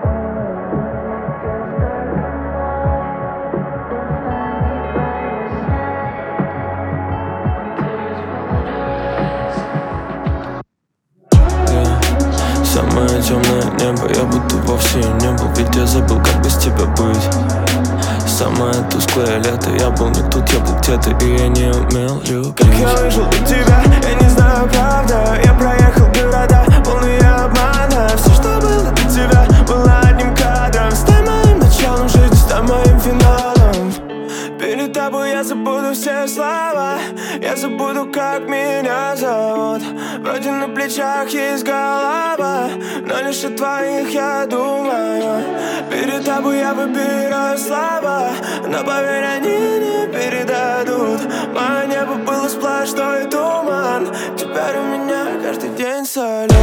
Самое темное небо, я будто вовсе и не был. Ведь я забыл, как без тебя быть. Самое тусклое лето, я был не тут, я был где-то, и я не умел любить. Как я выжил без тебя, я не знаю, правда. Я проехал города, полные обмана. Все, что было до тебя, было одним кадром. Стань моим началом жизни, стань моим финалом. Перед тобой я забуду все слова, я забуду, как меня зовут. Вроде на плечах есть голова, но лишь о твоих я думаю. Перед тобой я выбираю слова, но поверь, они не передадут. Мое небо было сплошной туман, теперь у меня каждый день салют.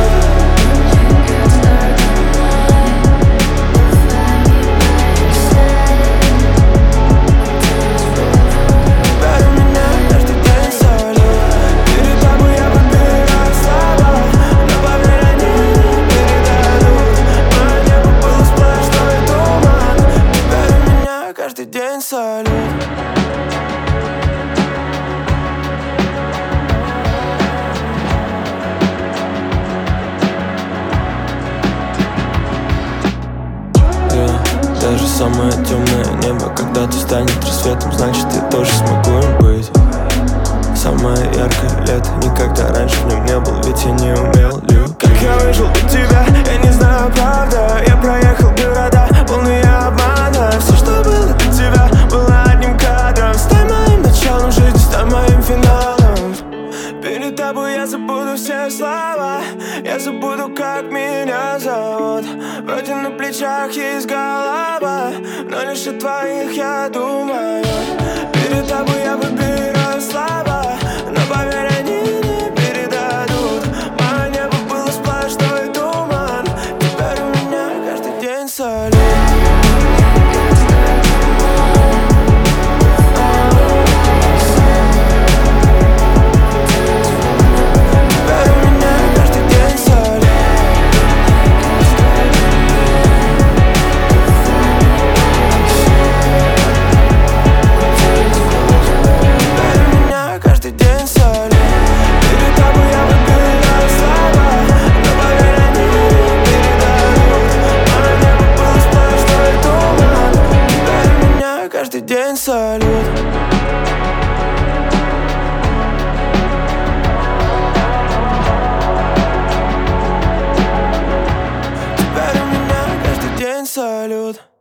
Каждый день салют. Даже самое темное небо когда-то станет рассветом, значит, я тоже смогу им быть. Самое яркое лето, никогда раньше в нем не был, ведь я не умел любить. Как я выжил без тебя, я не знаю, правда. Я проехал города, полные обмана. Все, что было до тебя, было одним кадром. Стань моим началом жизни, стань моим финалом. Перед тобой я забуду все слова, я забуду, как меня зовут. Вроде на плечах есть голова, но лишь о твоих я думаю. Перед тобой я выбираю слова, но поверь, они не передадут. Мое небо было сплошной туман, теперь у меня каждый день салют. Каждый день салют. Теперь у меня каждый день салют.